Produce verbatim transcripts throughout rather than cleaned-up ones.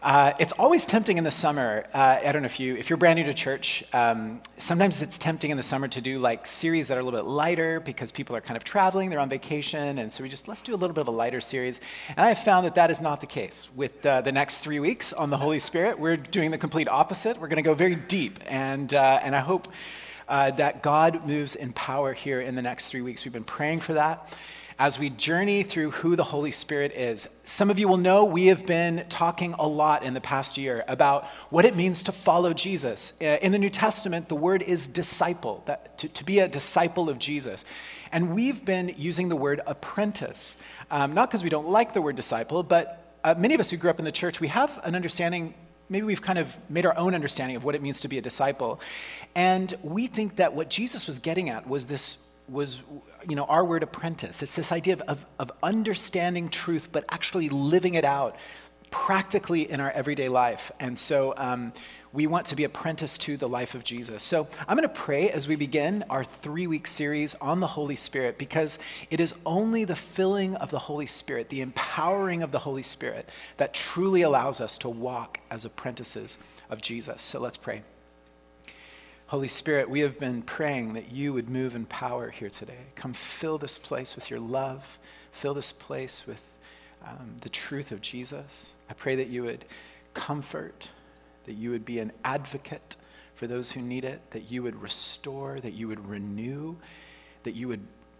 Uh, it's always tempting in the summer. Uh, I don't know if you, if you're brand new to church, um, sometimes it's tempting in the summer to do like series that are a little bit lighter because people are kind of traveling, they're on vacation, and so we just, let's do a little bit of a lighter series. And I have found that that is not the case. With uh, the next three weeks on the Holy Spirit, we're doing the complete opposite. We're going to go very deep, and uh, and I hope uh, that God moves in power here in the next three weeks. We've been praying for that. As we journey through who the Holy Spirit is. Some of you will know we have been talking a lot in the past year about what it means to follow Jesus. In the New Testament, the word is disciple, that to, to be a disciple of Jesus. And we've been using the word apprentice, um, not because we don't like the word disciple, but uh, many of us who grew up in the church, we have an understanding, maybe we've kind of made our own understanding of what it means to be a disciple. And we think that what Jesus was getting at was this was, you know, our word apprentice. It's this idea of, of, of understanding truth, but actually living it out practically in our everyday life. And so um, we want to be apprentice to the life of Jesus. So I'm going to pray as we begin our three-week series on the Holy Spirit, because it is only the filling of the Holy Spirit, the empowering of the Holy Spirit, that truly allows us to walk as apprentices of Jesus. So let's pray. Holy Spirit, we have been praying that you would move in power here today. Come fill this place with your love. Fill this place with um, the truth of Jesus. I pray that you would comfort, that you would be an advocate for those who need it, that you would restore, that you would renew, that you would,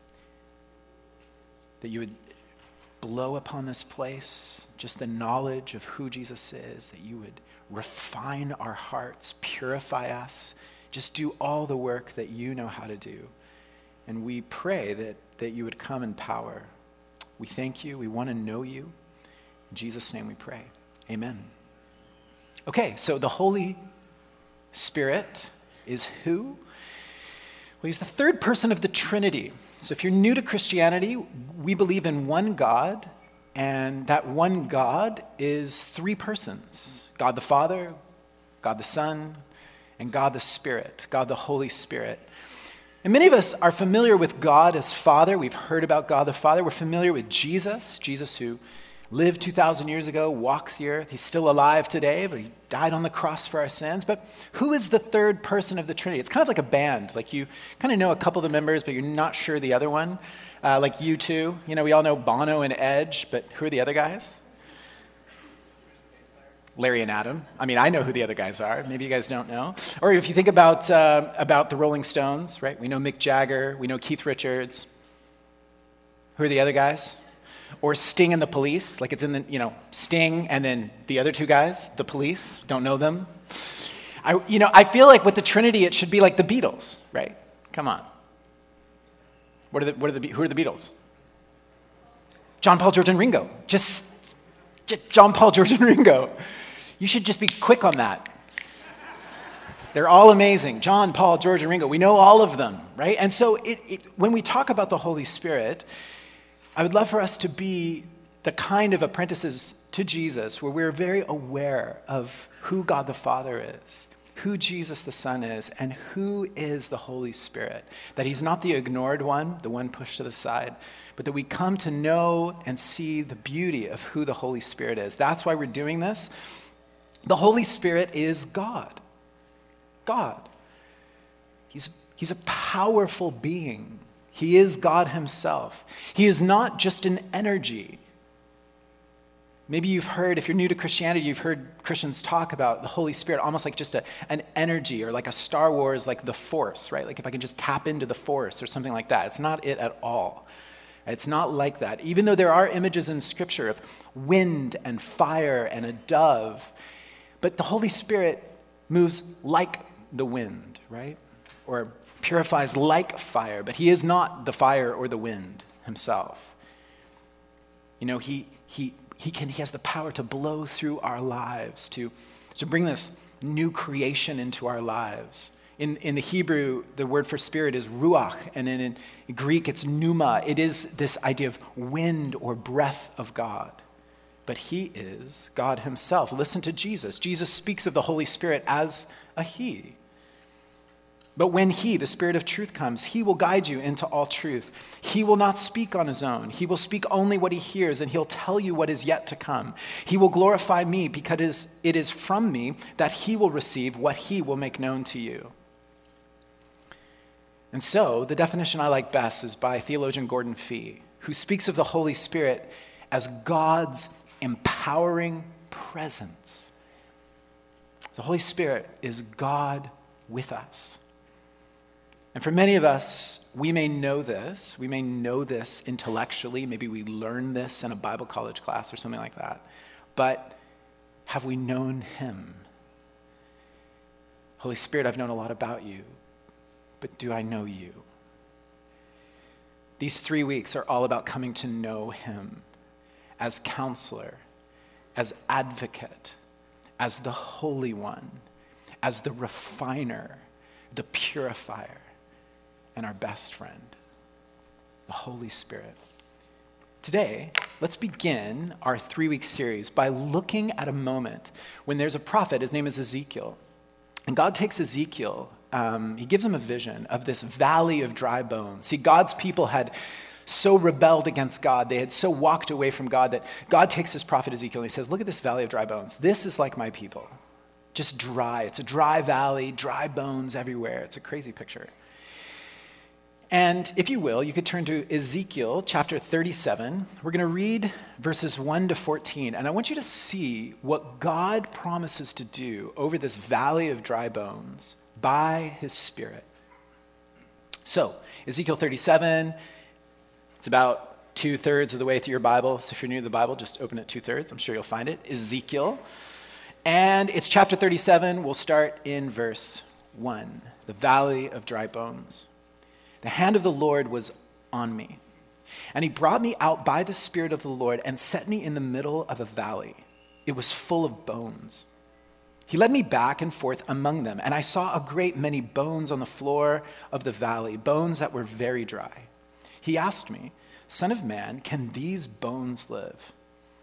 that you would blow upon this place just the knowledge of who Jesus is, that you would refine our hearts, purify us. Just do all the work that you know how to do. And we pray that, that you would come in power. We thank you. We want to know you. In Jesus' name we pray. Amen. Okay, so the Holy Spirit is who? Well, he's the third person of the Trinity. So if you're new to Christianity, we believe in one God, and that one God is three persons. God the Father, God the Son, and God the Spirit, God the Holy Spirit. And many of us are familiar with God as Father. We've heard about God the Father. We're familiar with Jesus, Jesus who lived two thousand years ago, walked the earth. He's still alive today, but he died on the cross for our sins. But who is the third person of the Trinity? It's kind of like a band. Like you kind of know a couple of the members, but you're not sure the other one. Uh, like U two. You know, we all know Bono and Edge, but who are the other guys? Larry and Adam. I mean, I know who the other guys are. Maybe you guys don't know. Or if you think about uh, about the Rolling Stones, right? We know Mick Jagger. We know Keith Richards. Who are the other guys? Or Sting and the Police. Like it's in the, you know, Sting and then the other two guys, the Police. Don't know them. I, you know, I feel like with the Trinity, it should be like the Beatles, right? Come on. What are the, what are the, who are the Beatles? John, Paul, George, and Ringo. Just, just John, Paul, George, and Ringo. You should just be quick on that. They're all amazing. John, Paul, George, and Ringo. We know all of them, right? And so it, it, when we talk about the Holy Spirit, I would love for us to be the kind of apprentices to Jesus where we're very aware of who God the Father is, who Jesus the Son is, and who is the Holy Spirit. That he's not the ignored one, the one pushed to the side, but that we come to know and see the beauty of who the Holy Spirit is. That's why we're doing this. The Holy Spirit is God. God. He's, he's a powerful being. He is God himself. He is not just an energy. Maybe you've heard, if you're new to Christianity, you've heard Christians talk about the Holy Spirit almost like just a, an energy, or like a Star Wars, like the Force, right? Like if I can just tap into the Force or something like that. It's not it at all. It's not like that. Even though there are images in Scripture of wind and fire and a dove, but the Holy Spirit moves like the wind, right? Or purifies like fire, but he is not the fire or the wind himself. You know, he he he can he has the power to blow through our lives, to to bring this new creation into our lives. In in the Hebrew, the word for spirit is ruach, and in, in Greek it's pneuma. It is this idea of wind or breath of God. But he is God himself. Listen to Jesus. Jesus speaks of the Holy Spirit as a he. But when he, the Spirit of truth, comes, he will guide you into all truth. He will not speak on his own. He will speak only what he hears, and he'll tell you what is yet to come. He will glorify me because it is from me that he will receive what he will make known to you. And so, the definition I like best is by theologian Gordon Fee, who speaks of the Holy Spirit as God's empowering presence. The Holy Spirit is God with us. And for many of us, we may know this. We may know this intellectually. Maybe we learned this in a Bible college class or something like that. But have we known him? Holy Spirit, I've known a lot about you, but do I know you? These three weeks are all about coming to know him as counselor, as advocate, as the Holy One, as the refiner, the purifier, and our best friend, the Holy Spirit. Today, let's begin our three-week series by looking at a moment when there's a prophet. His name is Ezekiel. And God takes Ezekiel, um, he gives him a vision of this valley of dry bones. See, God's people had so rebelled against God, they had so walked away from God that God takes his prophet Ezekiel and he says, look at this valley of dry bones. This is like my people, just dry. It's a dry valley, dry bones everywhere. It's a crazy picture. And if you will, you could turn to Ezekiel chapter thirty-seven. We're going to read verses one to fourteen. And I want you to see what God promises to do over this valley of dry bones by his Spirit. So, Ezekiel thirty-seven, it's about two-thirds of the way through your Bible. So if you're new to the Bible, just open it two-thirds. I'm sure you'll find it. Ezekiel. And it's chapter thirty-seven. We'll start in verse one, the valley of dry bones. The hand of the Lord was on me, and he brought me out by the Spirit of the Lord and set me in the middle of a valley. It was full of bones. He led me back and forth among them, and I saw a great many bones on the floor of the valley, bones that were very dry. He asked me, Son of man, can these bones live?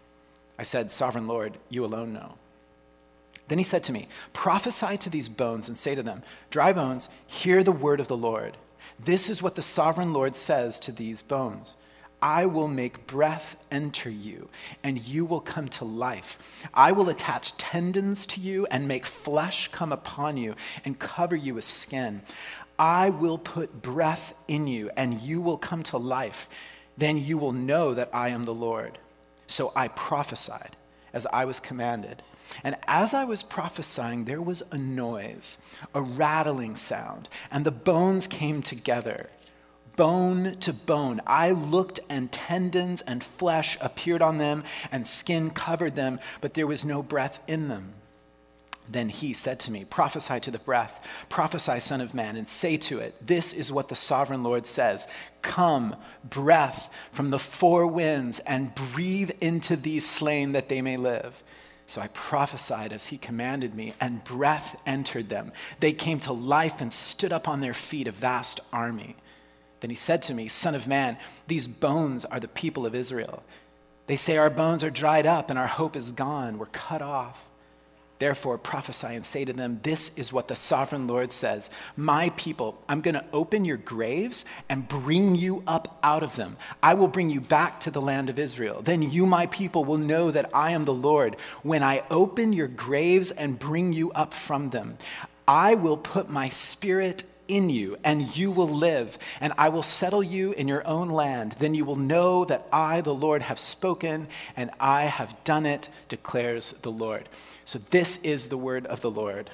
I said, Sovereign Lord, you alone know. Then he said to me, prophesy to these bones and say to them, dry bones, hear the word of the Lord. This is what the sovereign Lord says to these bones. I will make breath enter you, and you will come to life. I will attach tendons to you and make flesh come upon you and cover you with skin. I will put breath in you, and you will come to life. Then you will know that I am the Lord. So I prophesied as I was commanded. And as I was prophesying, there was a noise, a rattling sound, and the bones came together, bone to bone. I looked, and tendons and flesh appeared on them, and skin covered them, but there was no breath in them. Then he said to me, prophesy to the breath, prophesy, Son of man, and say to it, this is what the sovereign Lord says. Come, breath from the four winds, and breathe into these slain that they may live. So I prophesied as he commanded me, and breath entered them. They came to life and stood up on their feet, a vast army. Then he said to me, Son of man, these bones are the people of Israel. They say our bones are dried up and our hope is gone. We're cut off. Therefore prophesy and say to them, this is what the sovereign Lord says. My people, I'm going to open your graves and bring you up out of them. I will bring you back to the land of Israel. Then you, my people, will know that I am the Lord when I open your graves and bring you up from them. I will put my spirit in you, and you will live, and I will settle you in your own land. Then you will know that I, the Lord, have spoken, and I have done it, declares the Lord. So this is the word of the Lord.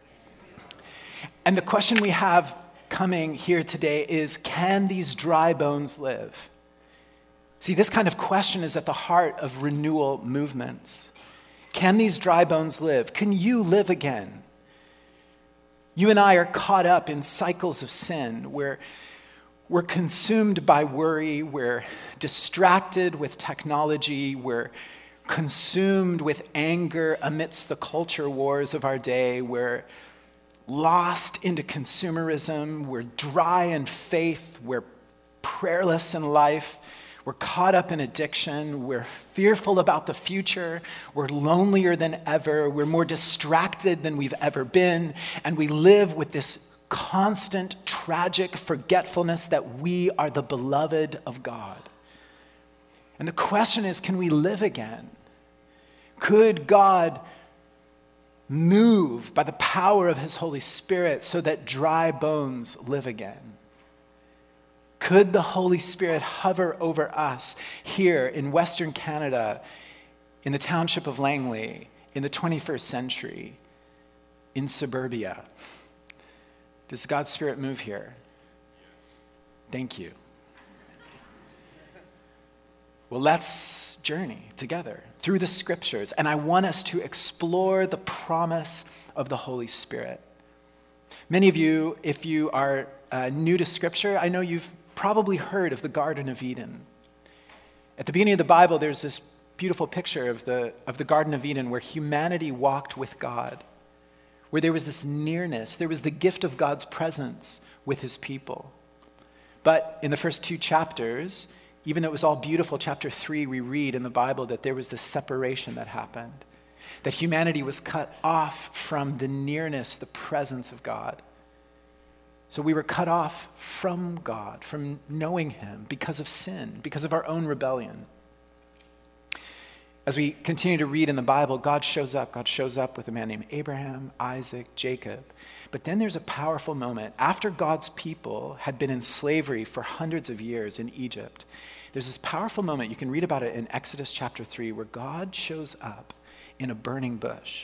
And the question we have coming here today is, can these dry bones live? See, this kind of question is at the heart of renewal movements. Can these dry bones live? Can you live again? You and I are caught up in cycles of sin where we're consumed by worry, we're distracted with technology, we're consumed with anger amidst the culture wars of our day, we're lost into consumerism, we're dry in faith, we're prayerless in life, we're caught up in addiction, we're fearful about the future, we're lonelier than ever, we're more distracted than we've ever been, and we live with this constant, tragic forgetfulness that we are the beloved of God. And the question is, can we live again? Could God move by the power of his Holy Spirit so that dry bones live again? Could the Holy Spirit hover over us here in Western Canada, in the township of Langley, in the twenty-first century, in suburbia? Does God's Spirit move here? Thank you. Well, let's journey together through the scriptures, and I want us to explore the promise of the Holy Spirit. Many of you, if you are uh, new to scripture, I know you've probably heard of the Garden of Eden. At the beginning of the Bible, there's this beautiful picture of the, of the Garden of Eden where humanity walked with God, where there was this nearness, there was the gift of God's presence with his people. But in the first two chapters, even though it was all beautiful, chapter three, we read in the Bible that there was this separation that happened, that humanity was cut off from the nearness, the presence of God. So we were cut off from God, from knowing him because of sin, because of our own rebellion. As we continue to read in the Bible, God shows up. God shows up with a man named Abraham, Isaac, Jacob. But then there's a powerful moment. After God's people had been in slavery for hundreds of years in Egypt, there's this powerful moment, you can read about it in Exodus chapter three, where God shows up in a burning bush.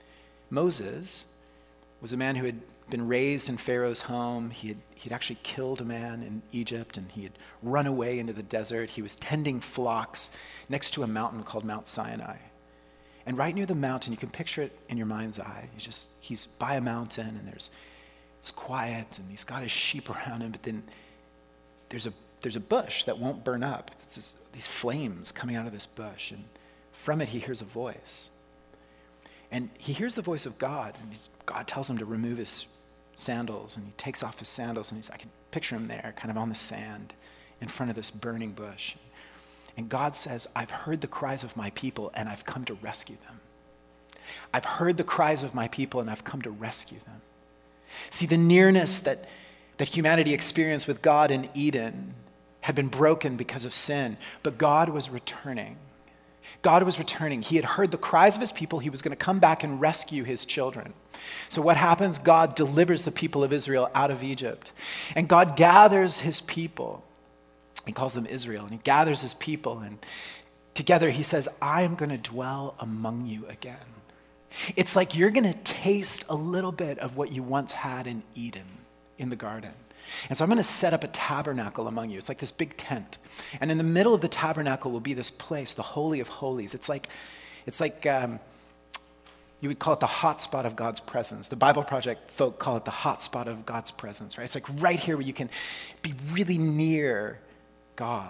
Moses was a man who had been raised in Pharaoh's home. He had he'd actually killed a man in Egypt, and he had run away into the desert. He was tending flocks next to a mountain called Mount Sinai. And right near the mountain, you can picture it in your mind's eye. He's just he's by a mountain, and there's it's quiet, and he's got his sheep around him. But then there's a there's a bush that won't burn up. It's this, these flames coming out of this bush, and from it he hears a voice. And he hears the voice of God, and he's, God tells him to remove his sandals, and he takes off his sandals, and he's, I can picture him there, kind of on the sand, in front of this burning bush. And God says, I've heard the cries of my people, and I've come to rescue them. I've heard the cries of my people, and I've come to rescue them. See, the nearness that, that humanity experienced with God in Eden had been broken because of sin, but God was returning. God was returning. He had heard the cries of his people. He was going to come back and rescue his children. So what happens? God delivers the people of Israel out of Egypt. And God gathers his people. He calls them Israel. And he gathers his people. And together he says, I am going to dwell among you again. It's like you're going to taste a little bit of what you once had in Eden, in the garden. And so I'm going to set up a tabernacle among you. It's like this big tent. And in the middle of the tabernacle will be this place, the Holy of Holies. It's like, it's like um, you would call it the hot spot of God's presence. The Bible Project folk call it the hot spot of God's presence, right? It's like right here where you can be really near God.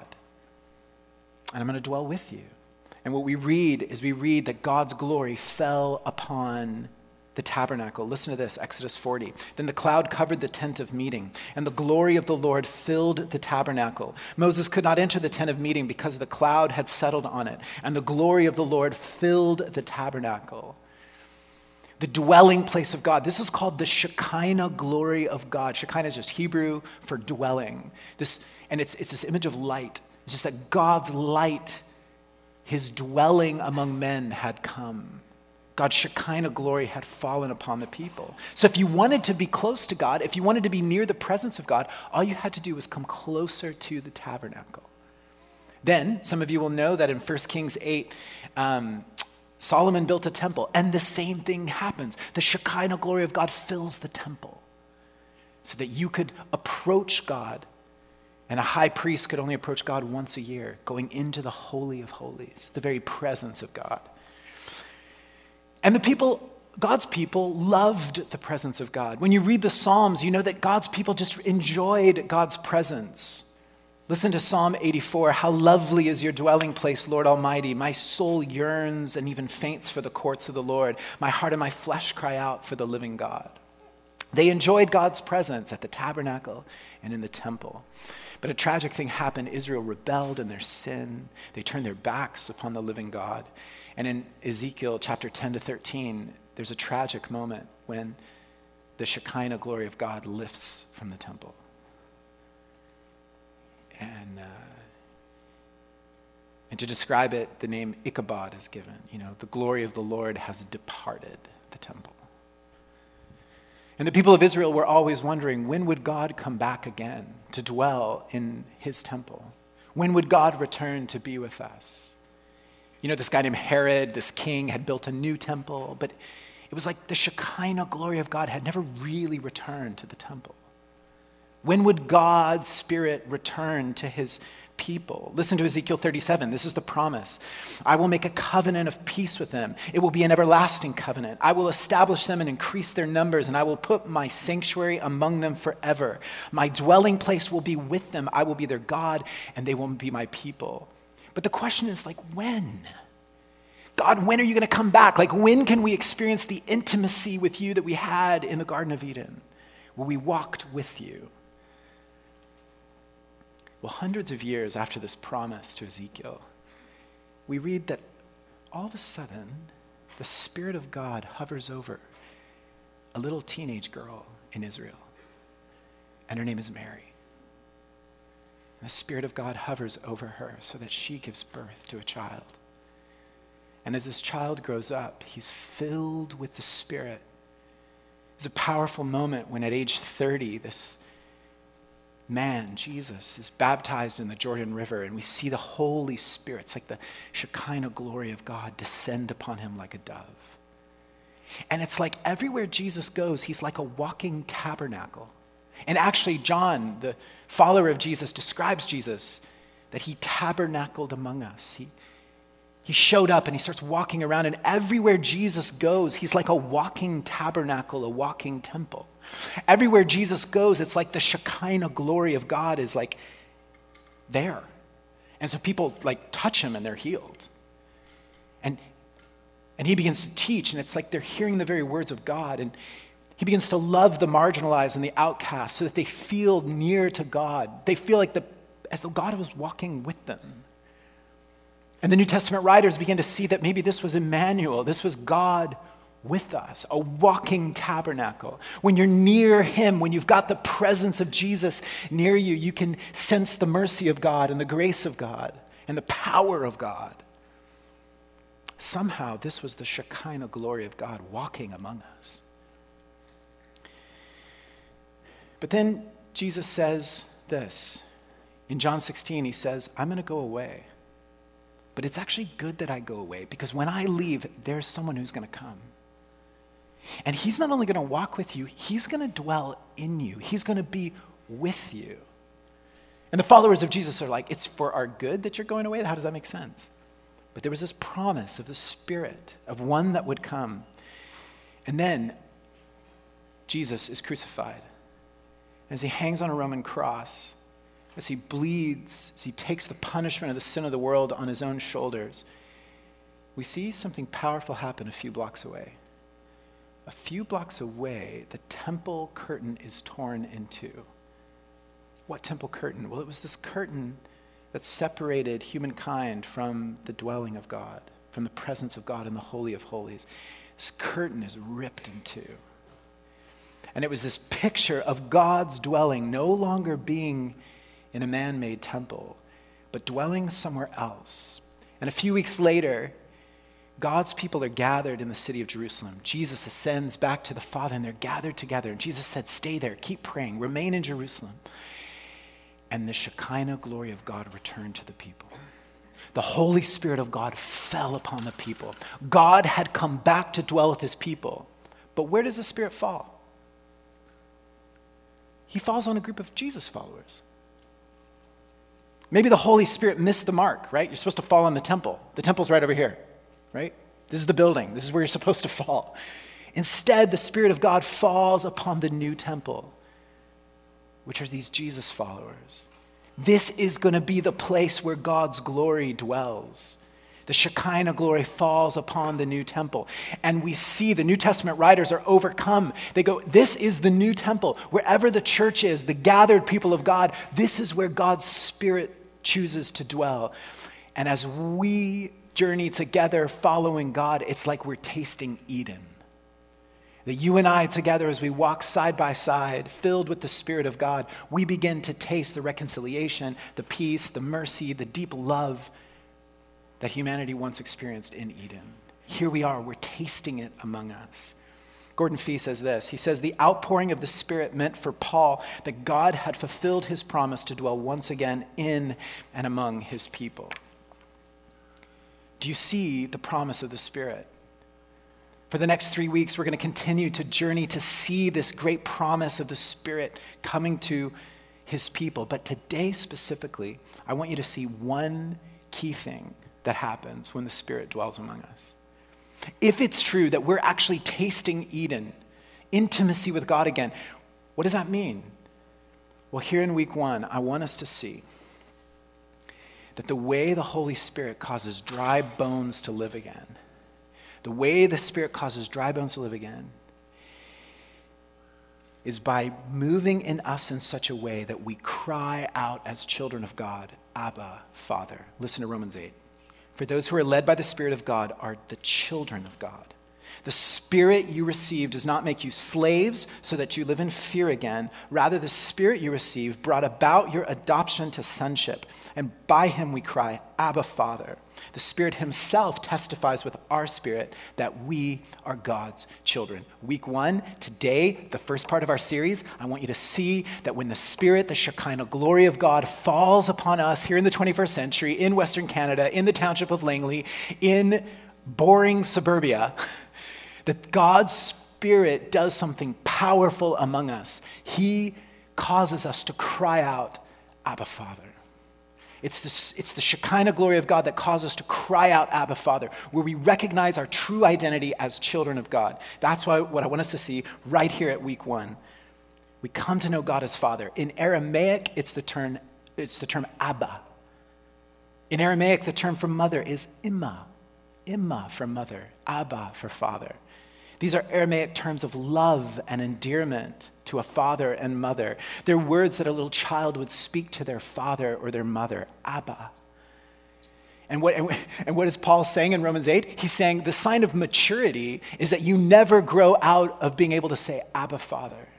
And I'm going to dwell with you. And what we read is we read that God's glory fell upon the tabernacle. Listen to this, Exodus forty. Then the cloud covered the tent of meeting, and the glory of the Lord filled the tabernacle. Moses could not enter the tent of meeting because the cloud had settled on it, and the glory of the Lord filled the tabernacle. The dwelling place of God. This is called the Shekinah glory of God. Shekinah is just Hebrew for dwelling. This, and it's, it's this image of light. It's just that God's light, his dwelling among men had come. God's Shekinah glory had fallen upon the people. So if you wanted to be close to God, if you wanted to be near the presence of God, all you had to do was come closer to the tabernacle. Then, some of you will know that in First Kings eight, um, Solomon built a temple, and the same thing happens. The Shekinah glory of God fills the temple so that you could approach God, and a high priest could only approach God once a year, going into the Holy of Holies, the very presence of God. And the people, God's people, loved the presence of God. When you read the Psalms, you know that God's people just enjoyed God's presence. Listen to Psalm eighty-four. How lovely is your dwelling place, Lord Almighty. My soul yearns and even faints for the courts of the Lord. My heart and my flesh cry out for the living God. They enjoyed God's presence at the tabernacle and in the temple. But a tragic thing happened. Israel rebelled in their sin. They turned their backs upon the living God. And in Ezekiel chapter ten to thirteen, there's a tragic moment when the Shekinah glory of God lifts from the temple. And, uh, and to describe it, the name Ichabod is given. You know, the glory of the Lord has departed the temple. And the people of Israel were always wondering, when would God come back again to dwell in his temple? When would God return to be with us? You know, this guy named Herod, this king, had built a new temple, but it was like the Shekinah glory of God had never really returned to the temple. When would God's Spirit return to his people? Listen to Ezekiel thirty-seven. This is the promise. I will make a covenant of peace with them. It will be an everlasting covenant. I will establish them and increase their numbers, and I will put my sanctuary among them forever. My dwelling place will be with them. I will be their God, and they will be my people. But the question is, like, when? God, when are you going to come back? Like, when can we experience the intimacy with you that we had in the Garden of Eden, where we walked with you? Well, hundreds of years after this promise to Ezekiel, we read that all of a sudden, the Spirit of God hovers over a little teenage girl in Israel, and her name is Mary. And the Spirit of God hovers over her so that she gives birth to a child. And as this child grows up, he's filled with the Spirit. It's a powerful moment when at age thirty, this man, Jesus, is baptized in the Jordan River, and we see the Holy Spirit. It's like the Shekinah glory of God descend upon him like a dove. And it's like everywhere Jesus goes, he's like a walking tabernacle. And actually, John, the follower of Jesus, describes Jesus that he tabernacled among us. He, he showed up and he starts walking around, and everywhere Jesus goes, he's like a walking tabernacle, a walking temple. Everywhere Jesus goes, it's like the Shekinah glory of God is like there. And so people like touch him and they're healed. And, and he begins to teach, and it's like they're hearing the very words of God. And he begins to love the marginalized and the outcast so that they feel near to God. They feel like the, as though God was walking with them. And the New Testament writers begin to see that maybe this was Emmanuel. This was God with us, a walking tabernacle. When you're near him, when you've got the presence of Jesus near you, you can sense the mercy of God and the grace of God and the power of God. Somehow, this was the Shekinah glory of God walking among us. But then Jesus says this. In John sixteen, he says, I'm going to go away. But it's actually good that I go away, because when I leave, there's someone who's going to come. And he's not only going to walk with you, he's going to dwell in you. He's going to be with you. And the followers of Jesus are like, it's for our good that you're going away? How does that make sense? But there was this promise of the Spirit, of one that would come. And then Jesus is crucified. As he hangs on a Roman cross, as he bleeds, as he takes the punishment of the sin of the world on his own shoulders, we see something powerful happen a few blocks away. A few blocks away, the temple curtain is torn in two. What temple curtain? Well, it was this curtain that separated humankind from the dwelling of God, from the presence of God in the Holy of Holies. This curtain is ripped in two. And it was this picture of God's dwelling no longer being in a man-made temple, but dwelling somewhere else. And a few weeks later, God's people are gathered in the city of Jerusalem. Jesus ascends back to the Father, and they're gathered together. And Jesus said, stay there, keep praying, remain in Jerusalem. And the Shekinah glory of God returned to the people. The Holy Spirit of God fell upon the people. God had come back to dwell with his people. But where does the Spirit fall? He falls on a group of Jesus followers. Maybe the Holy Spirit missed the mark, right? You're supposed to fall on the temple. The temple's right over here. Right? This is the building. This is where you're supposed to fall. Instead, the Spirit of God falls upon the new temple, which are these Jesus followers. This is going to be the place where God's glory dwells. The Shekinah glory falls upon the new temple. And we see the New Testament writers are overcome. They go, this is the new temple. Wherever the church is, the gathered people of God, this is where God's Spirit chooses to dwell. And as we journey together following God, it's like we're tasting Eden. that you and I together, as we walk side by side, filled with the Spirit of God, we begin to taste the reconciliation, the peace, the mercy, the deep love that humanity once experienced in Eden. Here we are, we're tasting it among us. Gordon Fee says this, he says, the outpouring of the Spirit meant for Paul that God had fulfilled his promise to dwell once again in and among his people. Do you see the promise of the Spirit? For the next three weeks, we're going to continue to journey to see this great promise of the Spirit coming to his people. But today specifically, I want you to see one key thing that happens when the Spirit dwells among us. If it's true that we're actually tasting Eden, intimacy with God again, what does that mean? Well, here in week one, I want us to see that the way the Holy Spirit causes dry bones to live again, the way the Spirit causes dry bones to live again is by moving in us in such a way that we cry out as children of God, Abba, Father. Listen to Romans eight. For those who are led by the Spirit of God are the children of God. The Spirit you receive does not make you slaves so that you live in fear again. Rather, the Spirit you receive brought about your adoption to sonship. And by him we cry, Abba, Father. The Spirit himself testifies with our spirit that we are God's children. Week one, today, the first part of our series, I want you to see that when the Spirit, the Shekinah glory of God falls upon us here in the twenty-first century, in Western Canada, in the township of Langley, in boring suburbia, that God's Spirit does something powerful among us. He causes us to cry out, Abba, Father. It's, this, it's the Shekinah glory of God that causes us to cry out, Abba, Father, where we recognize our true identity as children of God. That's why, what I want us to see right here at week one. We come to know God as Father. In Aramaic, it's the term, it's the term Abba. In Aramaic, the term for mother is Imma. Imma for mother, Abba for father. These are Aramaic terms of love and endearment to a father and mother. They're words that a little child would speak to their father or their mother, Abba. And what, and what is Paul saying in Romans eight? He's saying the sign of maturity is that you never grow out of being able to say, Abba, Father.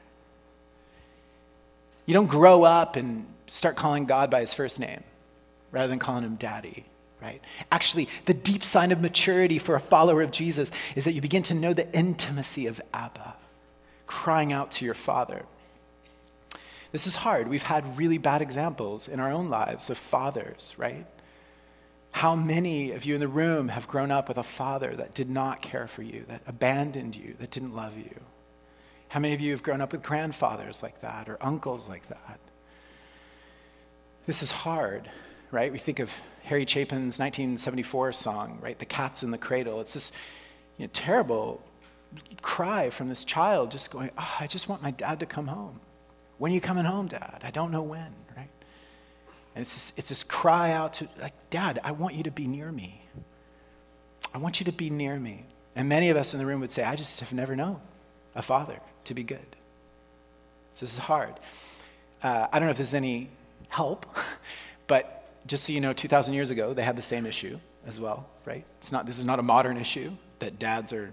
You don't grow up and start calling God by his first name rather than calling him Daddy. Right? Actually, the deep sign of maturity for a follower of Jesus is that you begin to know the intimacy of Abba, crying out to your Father. This is hard. We've had really bad examples in our own lives of fathers, right? How many of you in the room have grown up with a father that did not care for you, that abandoned you, that didn't love you? How many of you have grown up with grandfathers like that or uncles like that? This is hard, right? We think of Harry Chapin's nineteen seventy-four song, right? The Cat's in the Cradle. It's this you know, terrible cry from this child just going, oh, I just want my dad to come home. When are you coming home, Dad? I don't know when, right? And it's this, it's this cry out to, like, Dad, I want you to be near me. I want you to be near me. And many of us in the room would say, I just have never known a father to be good. So this is hard. Uh, I don't know if this is any help, but just so you know, two thousand years ago, they had the same issue as well, right? It's not, this is not a modern issue that dads are,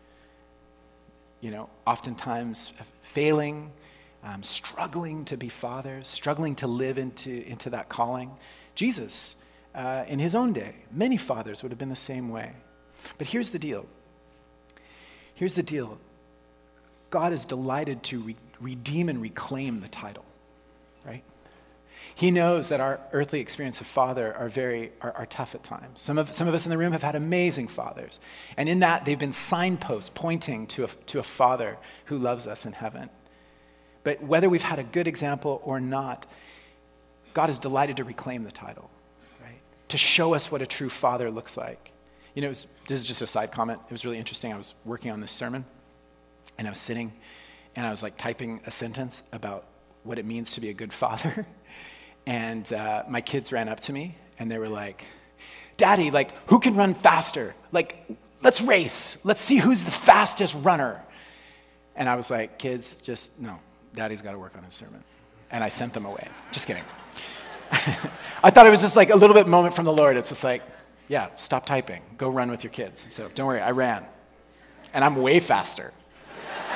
you know, oftentimes failing, um, struggling to be fathers, struggling to live into, into that calling. Jesus, uh, in his own day, many fathers would have been the same way. But here's the deal. Here's the deal. God is delighted to re- redeem and reclaim the title, right? He knows that our earthly experience of father are very are, are tough at times. Some of some of us in the room have had amazing fathers, and in that they've been signposts pointing to a, to a father who loves us in heaven. But whether we've had a good example or not, God is delighted to reclaim the title, right? To show us what a true father looks like. You know, it was, this is just a side comment. It was really interesting. I was working on this sermon, and I was sitting, and I was like typing a sentence about what it means to be a good father. And uh, my kids ran up to me, and they were like, Daddy, like, who can run faster? Like, let's race. Let's see who's the fastest runner. And I was like, kids, just, no, Daddy's got to work on his sermon. And I sent them away. Just kidding. I thought it was just like a little bit moment from the Lord. It's just like, yeah, stop typing. Go run with your kids. So don't worry, I ran. And I'm way faster.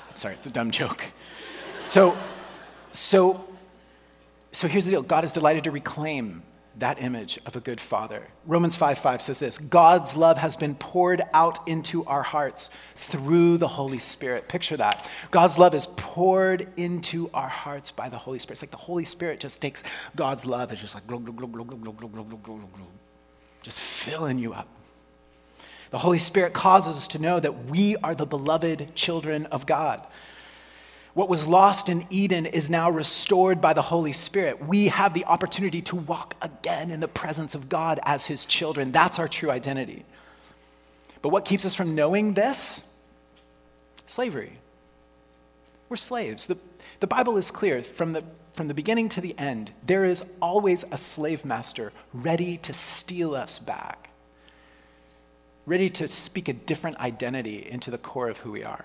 Sorry, it's a dumb joke. So, so, so here's the deal. God is delighted to reclaim that image of a good father. Romans five five says this: God's love has been poured out into our hearts through the Holy Spirit. Picture that. God's love is poured into our hearts by the Holy Spirit. It's like the Holy Spirit just takes God's love and just like glug, glug, glug, glug, glug, glug, glug, glug, glug, glug, glug, just filling you up. The Holy Spirit causes us to know that we are the beloved children of God. What was lost in Eden is now restored by the Holy Spirit. We have the opportunity to walk again in the presence of God as his children. That's our true identity. But what keeps us from knowing this? Slavery. We're slaves. The, the Bible is clear. From the, from the beginning to the end, there is always a slave master ready to steal us back, ready to speak a different identity into the core of who we are.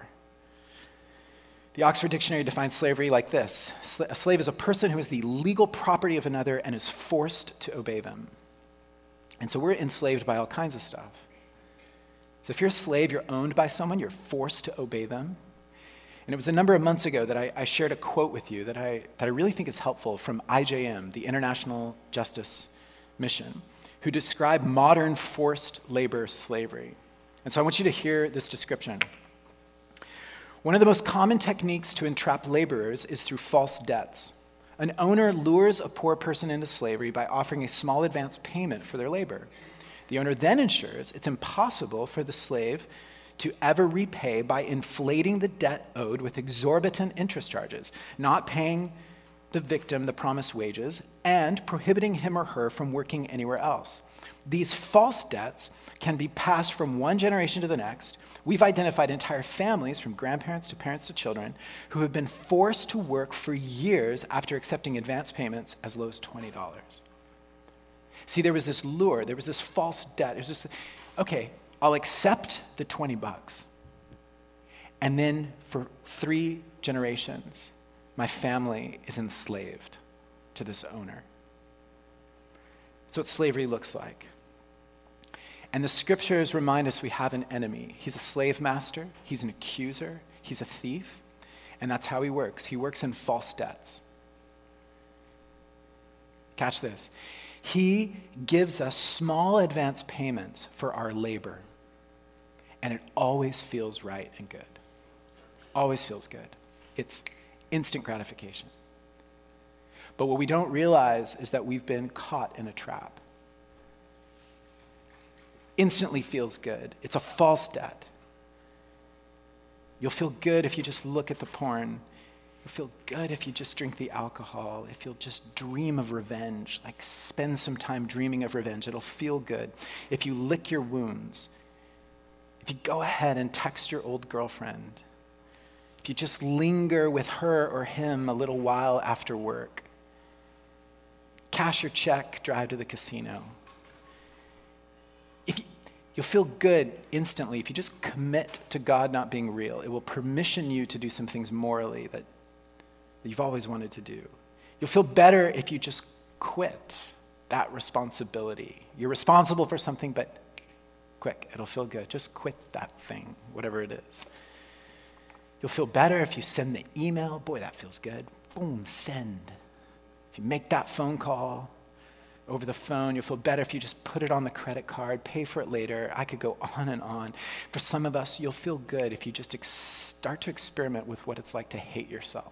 The Oxford Dictionary defines slavery like this: a slave is a person who is the legal property of another and is forced to obey them. And so we're enslaved by all kinds of stuff. So if you're a slave, you're owned by someone, you're forced to obey them. And it was a number of months ago that I, I shared a quote with you that I, that I really think is helpful from I J M, the International Justice Mission, who described modern forced labor slavery. And so I want you to hear this description. One of the most common techniques to entrap laborers is through false debts. An owner lures a poor person into slavery by offering a small advance payment for their labor. The owner then ensures it's impossible for the slave to ever repay by inflating the debt owed with exorbitant interest charges, not paying the victim the promised wages, and prohibiting him or her from working anywhere else. These false debts can be passed from one generation to the next. We've identified entire families, from grandparents to parents to children, who have been forced to work for years after accepting advance payments as low as twenty dollars. See, there was this lure, there was this false debt. It was just, okay, I'll accept the twenty bucks. And then for three generations, my family is enslaved to this owner. That's what slavery looks like. And the scriptures remind us we have an enemy. He's a slave master, he's an accuser, he's a thief, and that's how he works. He works in false debts. Catch this. He gives us small advance payments for our labor, and it always feels right and good. Always feels good. It's instant gratification. But what we don't realize is that we've been caught in a trap. Instantly feels good. It's a false debt. You'll feel good if you just look at the porn. You'll feel good if you just drink the alcohol, if you'll just dream of revenge, like spend some time dreaming of revenge. It'll feel good. If you lick your wounds, if you go ahead and text your old girlfriend, if you just linger with her or him a little while after work, cash your check, drive to the casino. If you, you'll feel good instantly if you just commit to God not being real. It will permission you to do some things morally that, that you've always wanted to do. You'll feel better if you just quit that responsibility. You're responsible for something, but quick, it'll feel good. Just quit that thing, whatever it is. You'll feel better if you send the email. Boy, that feels good. Boom, send. If you make that phone call over the phone, you'll feel better if you just put it on the credit card, pay for it later. I could go on and on. For some of us, you'll feel good if you just ex- start to experiment with what it's like to hate yourself.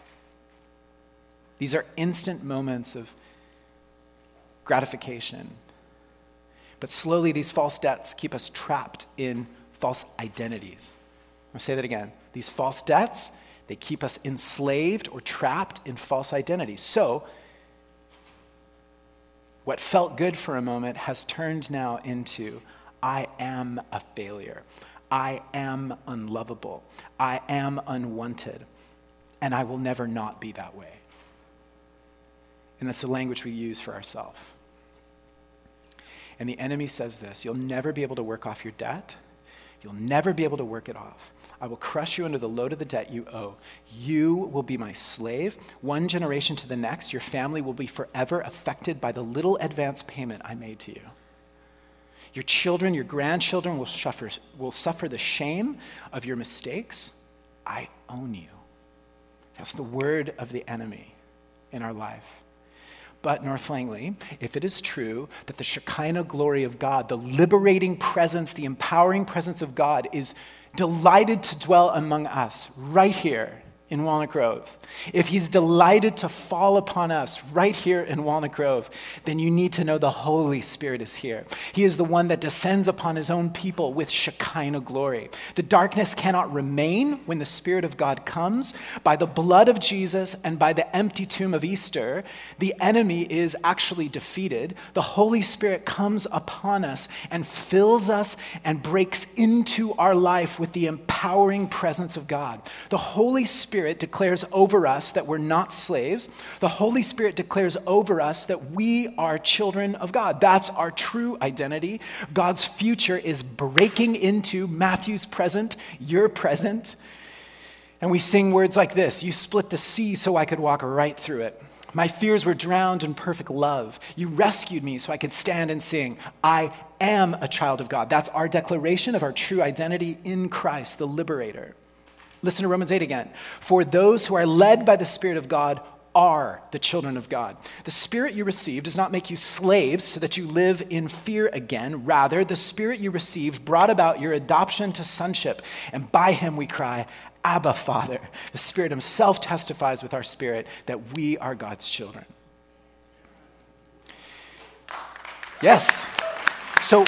These are instant moments of gratification. But slowly, these false debts keep us trapped in false identities. I'll say that again. These false debts, they keep us enslaved or trapped in false identities. So, what felt good for a moment has turned now into, I am a failure. I am unlovable. I am unwanted. And I will never not be that way. And that's the language we use for ourselves. And the enemy says this: you'll never be able to work off your debt. You'll never be able to work it off. I will crush you under the load of the debt you owe. You will be my slave. One generation to the next, your family will be forever affected by the little advance payment I made to you. Your children, your grandchildren will suffer, will suffer the shame of your mistakes. I own you. That's the word of the enemy in our life. But North Langley, if it is true that the Shekinah glory of God, the liberating presence, the empowering presence of God is delighted to dwell among us right here in Walnut Grove, if he's delighted to fall upon us right here in Walnut Grove, then you need to know the Holy Spirit is here. He is the one that descends upon his own people with Shekinah glory. The darkness cannot remain when the Spirit of God comes. By the blood of Jesus and by the empty tomb of Easter, the enemy is actually defeated. The Holy Spirit comes upon us and fills us and breaks into our life with the empowering presence of God. The Holy Spirit declares over us that we're not slaves. The Holy Spirit declares over us that we are children of God. That's our true identity. God's future is breaking into Matthew's present, your present. And we sing words like this: you split the sea so I could walk right through it. My fears were drowned in perfect love. You rescued me so I could stand and sing. I am a child of God. That's our declaration of our true identity in Christ, the liberator. Listen to Romans eight again. For those who are led by the Spirit of God are the children of God. The Spirit you received does not make you slaves so that you live in fear again. Rather, the Spirit you received brought about your adoption to sonship, and by him we cry, Abba, Father. The Spirit himself testifies with our spirit that we are God's children. Yes. So,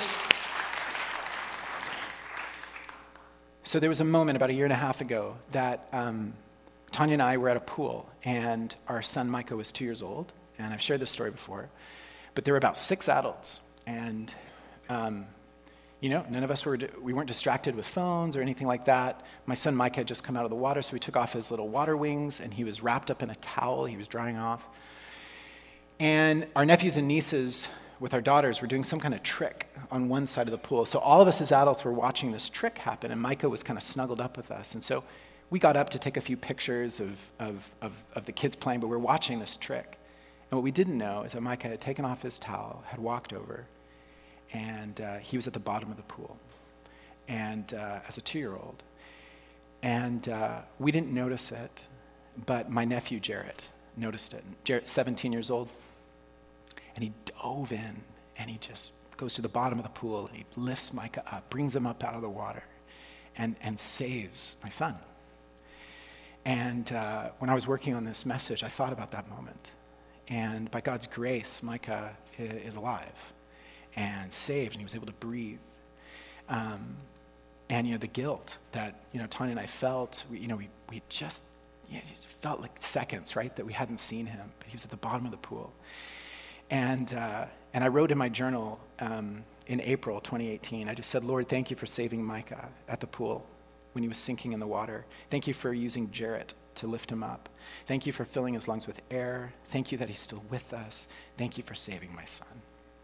so there was a moment about a year and a half ago that um, Tanya and I were at a pool, and our son Micah was two years old, and I've shared this story before, but there were about six adults, and um, you know, none of us were, we weren't distracted with phones or anything like that. My son Micah had just come out of the water, so we took off his little water wings, and he was wrapped up in a towel. He was drying off. And our nephews and nieces with our daughters were doing some kind of trick on one side of the pool. So all of us as adults were watching this trick happen, and Micah was kind of snuggled up with us. And so we got up to take a few pictures of, of, of, of the kids playing, but we were watching this trick. And what we didn't know is that Micah had taken off his towel, had walked over, and uh, he was at the bottom of the pool, and uh, as a two-year-old. And uh, we didn't notice it, but my nephew Jarrett noticed it. Jarrett's seventeen years old, and he dove in, and he just goes to the bottom of the pool, and he lifts Micah up, brings him up out of the water, and, and saves my son. And uh, when I was working on this message, I thought about that moment. And by God's grace, Micah is alive and saved, and he was able to breathe. Um, and, you know, the guilt that, you know, Tanya and I felt, we, you know, we, we just, you know, it felt like seconds, right, that we hadn't seen him, but he was at the bottom of the pool. And uh, and I wrote in my journal um, in April twenty eighteen, I just said, Lord, thank you for saving Micah at the pool when he was sinking in the water. Thank you for using Jarrett to lift him up. Thank you for filling his lungs with air. Thank you that he's still with us. Thank you for saving my son.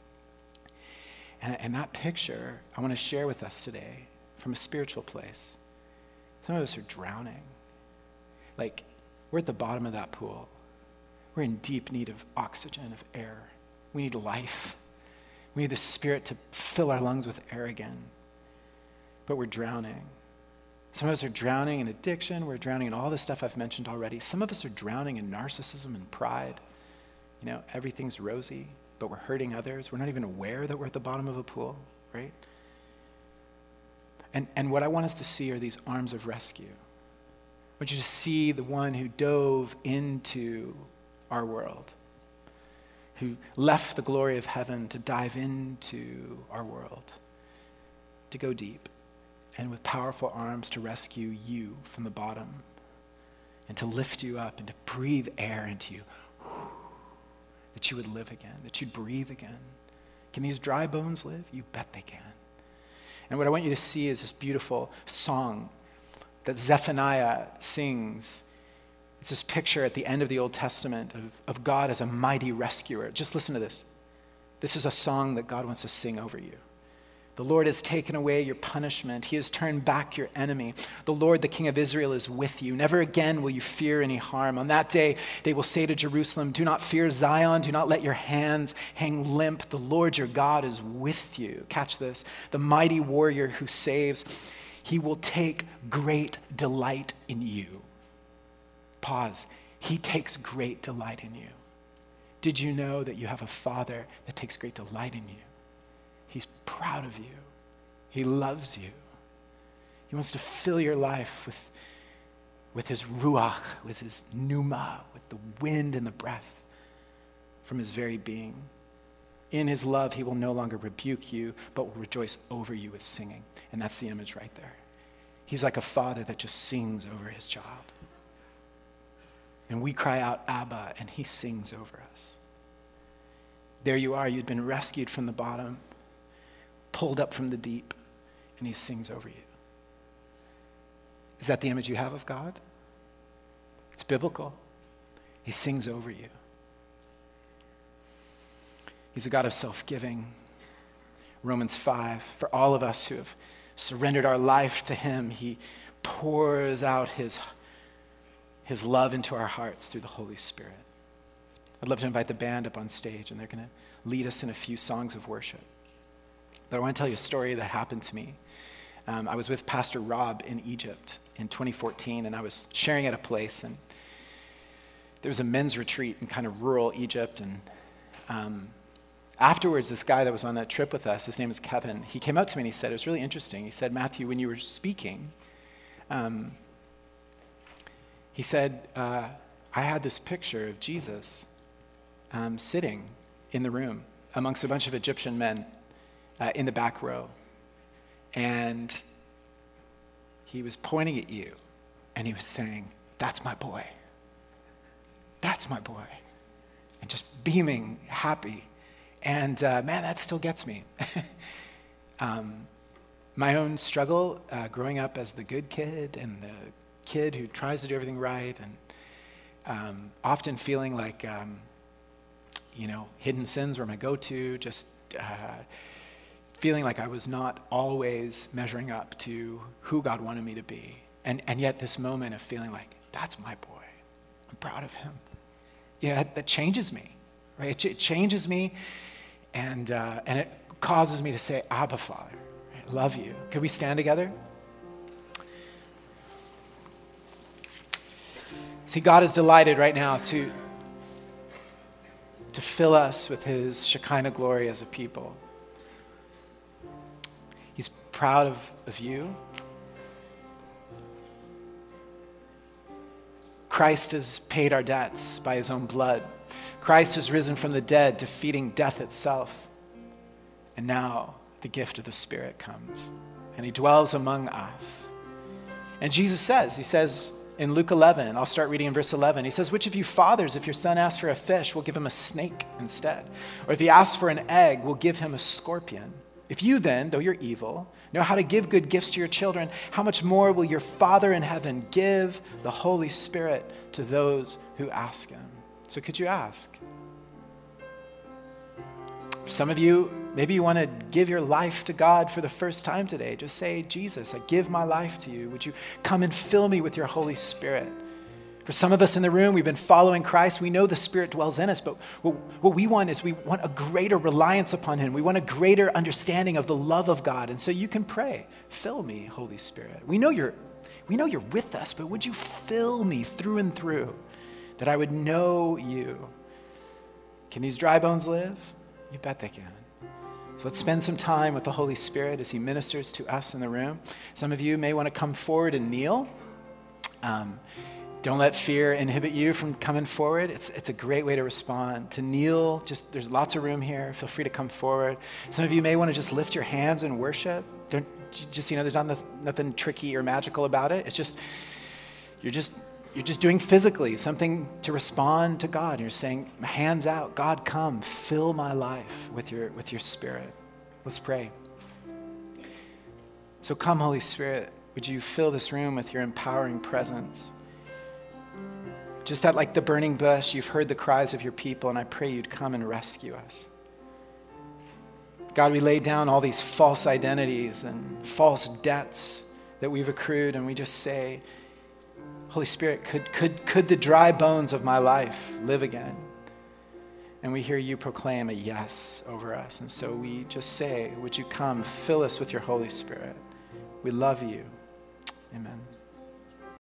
And, and that picture I want to share with us today from a spiritual place. Some of us are drowning. Like, we're at the bottom of that pool. We're in deep need of oxygen, of air. We need life. We need the Spirit to fill our lungs with air again. But we're drowning. Some of us are drowning in addiction. We're drowning in all the stuff I've mentioned already. Some of us are drowning in narcissism and pride. You know, everything's rosy, but we're hurting others. We're not even aware that we're at the bottom of a pool, right? And, and what I want us to see are these arms of rescue. I want you to see the one who dove into our world, who left the glory of heaven to dive into our world, to go deep, and with powerful arms to rescue you from the bottom, and to lift you up, and to breathe air into you, that you would live again, that you'd breathe again. Can these dry bones live? You bet they can. And what I want you to see is this beautiful song that Zephaniah sings. It's this picture at the end of the Old Testament of, of God as a mighty rescuer. Just listen to this. This is a song that God wants to sing over you. The Lord has taken away your punishment. He has turned back your enemy. The Lord, the King of Israel, is with you. Never again will you fear any harm. On that day, they will say to Jerusalem, do not fear Zion. Do not let your hands hang limp. The Lord your God is with you. Catch this. The mighty warrior who saves. He will take great delight in you. Pause. He takes great delight in you. Did you know that you have a Father that takes great delight in you? He's proud of you. He loves you. He wants to fill your life with, with his ruach, with his pneuma, with the wind and the breath from his very being. In his love, he will no longer rebuke you, but will rejoice over you with singing. And that's the image right there. He's like a father that just sings over his child. And we cry out, Abba, and he sings over us. There you are, you'd been rescued from the bottom, pulled up from the deep, and he sings over you. Is that the image you have of God? It's biblical. He sings over you. He's a God of self-giving. Romans five, for all of us who have surrendered our life to him, he pours out his, his love into our hearts through the Holy Spirit. I'd love to invite the band up on stage, and they're going to lead us in a few songs of worship. But I want to tell you a story that happened to me. Um, I was with Pastor Rob in Egypt in twenty fourteen, and I was sharing at a place, and there was a men's retreat in kind of rural Egypt, and um, afterwards, this guy that was on that trip with us, his name is Kevin, he came up to me and he said, it was really interesting. He said, Matthew, when you were speaking, um, he said, uh, I had this picture of Jesus um, sitting in the room amongst a bunch of Egyptian men uh, in the back row. And he was pointing at you and he was saying, that's my boy. That's my boy. And just beaming, happy. And uh, man, that still gets me. um, my own struggle uh, growing up as the good kid and the kid who tries to do everything right, and um, often feeling like, um, you know, hidden sins were my go-to, just uh, feeling like I was not always measuring up to who God wanted me to be. And, and yet this moment of feeling like, that's my boy. I'm proud of him. Yeah, that, that changes me, right? It, ch- it changes me. And, uh, and it causes me to say, Abba, Father, I love you. Could we stand together? See, God is delighted right now to, to fill us with his Shekinah glory as a people. He's proud of, of you. Christ has paid our debts by his own blood. Christ has risen from the dead, defeating death itself. And now the gift of the Spirit comes, and he dwells among us. And Jesus says, he says in Luke eleven, I'll start reading in verse eleven, he says, which of you fathers, if your son asks for a fish, will give him a snake instead? Or if he asks for an egg, will give him a scorpion? If you then, though you're evil, know how to give good gifts to your children, how much more will your Father in heaven give the Holy Spirit to those who ask him? So could you ask? For some of you, maybe you want to give your life to God for the first time today. Just say, Jesus, I give my life to you. Would you come and fill me with your Holy Spirit? For some of us in the room, we've been following Christ. We know the Spirit dwells in us, but what, what we want is we want a greater reliance upon him. We want a greater understanding of the love of God. And so you can pray, fill me, Holy Spirit. We know you're, we know you're with us, but would you fill me through and through, that I would know you? Can these dry bones live? You bet they can. So let's spend some time with the Holy Spirit as he ministers to us in the room. Some of you may want to come forward and kneel. Um, don't let fear inhibit you from coming forward. It's, it's a great way to respond. To kneel, just there's lots of room here. Feel free to come forward. Some of you may want to just lift your hands and worship. Don't just, you know, there's not nothing, nothing tricky or magical about it. It's just, you're just, You're just doing physically something to respond to God. You're saying, hands out, God, come, fill my life with your, with your Spirit. Let's pray. So come, Holy Spirit, would you fill this room with your empowering presence? Just at like the burning bush, you've heard the cries of your people, and I pray you'd come and rescue us. God, we lay down all these false identities and false debts that we've accrued, and we just say, Holy Spirit, could, could, could the dry bones of my life live again? And we hear you proclaim a yes over us. And so we just say, would you come, fill us with your Holy Spirit. We love you. Amen.